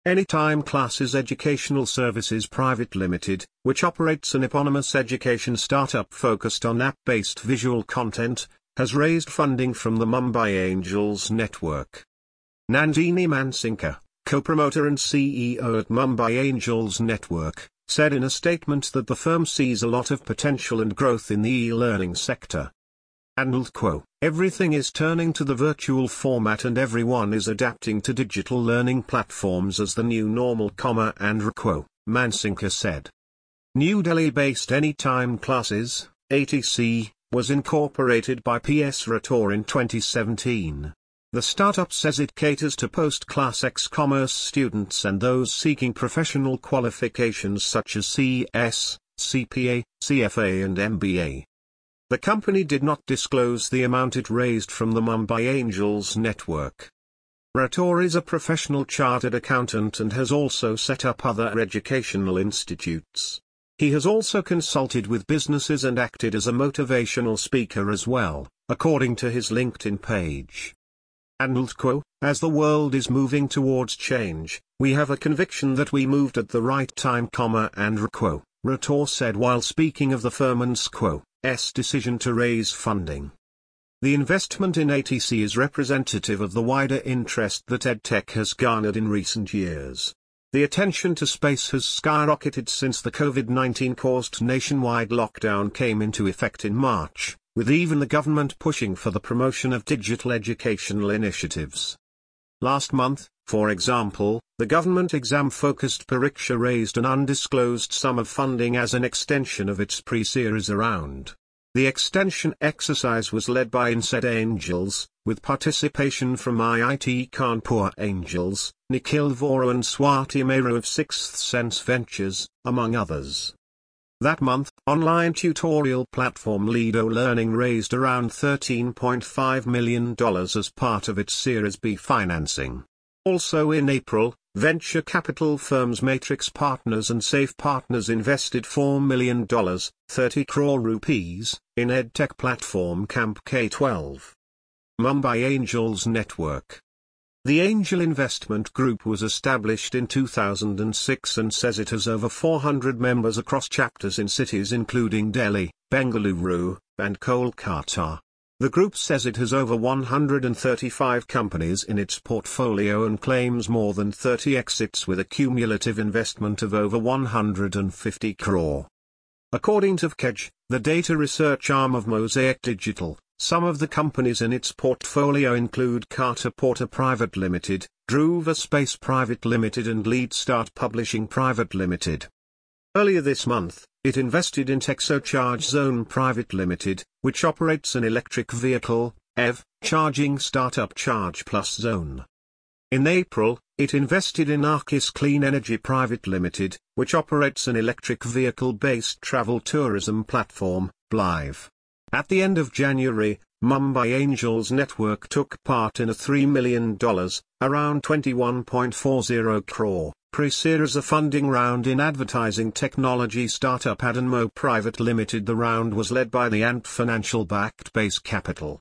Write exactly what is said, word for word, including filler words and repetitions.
Anytime Classes Educational Services Private Limited, which operates an eponymous education startup focused on app-based visual content, has raised funding from the Mumbai Angels Network. Nandini Mansinka, co-promoter and C E O at Mumbai Angels Network, said in a statement that the firm sees a lot of potential and growth in the e-learning sector. And quote, everything is turning to the virtual format and everyone is adapting to digital learning platforms as the new normal, comma and quote, Mansinka said. New Delhi-based Anytime Classes, A T C, was incorporated by P S Rator in twenty seventeen. The startup says it caters to post-class ex-commerce students and those seeking professional qualifications such as C S, C P A, C F A and M B A. The company did not disclose the amount it raised from the Mumbai Angels Network. Rator is a professional chartered accountant and has also set up other educational institutes. He has also consulted with businesses and acted as a motivational speaker as well, according to his LinkedIn page. And quote, as the world is moving towards change, we have a conviction that we moved at the right time, comma and quote, Rator said while speaking of the firm and quote, S decision to raise funding. The investment in A T C is representative of the wider interest that EdTech has garnered in recent years. The attention to space has skyrocketed since the COVID nineteen caused nationwide lockdown came into effect in March, with even the government pushing for the promotion of digital educational initiatives. Last month, for example, the government exam-focused Pariksha raised an undisclosed sum of funding as an extension of its pre-series round. The extension exercise was led by INSEAD Angels, with participation from I I T Kanpur Angels, Nikhil Vora and Swati Mehra of Sixth Sense Ventures, among others. That month, online tutorial platform Lido Learning raised around thirteen point five million dollars as part of its Series B financing. Also in April, venture capital firms Matrix Partners and Safe Partners invested four million dollars, thirty crore rupees, in EdTech platform Camp K twelve. Mumbai Angels Network. The Angel Investment Group was established in two thousand six and says it has over four hundred members across chapters in cities including Delhi, Bengaluru, and Kolkata. The group says it has over one hundred thirty-five companies in its portfolio and claims more than thirty exits with a cumulative investment of over one hundred fifty crore. According to V K E J, the data research arm of Mosaic Digital, some of the companies in its portfolio include Carter Porter Private Limited, Dhruva Space Private Limited and Lead Start Publishing Private Limited. Earlier this month, it invested in TexoCharge Zone Private Limited, which operates an electric vehicle, E V, charging startup Charge Plus Zone. In April, it invested in Arcus Clean Energy Private Limited, which operates an electric vehicle-based travel tourism platform, Blive. At the end of January, Mumbai Angels Network took part in a three million dollars, around twenty-one point four zero crore, pre-series A funding round in advertising technology startup Adanmo Private Limited. The round was led by the Ant Financial-backed Base Capital.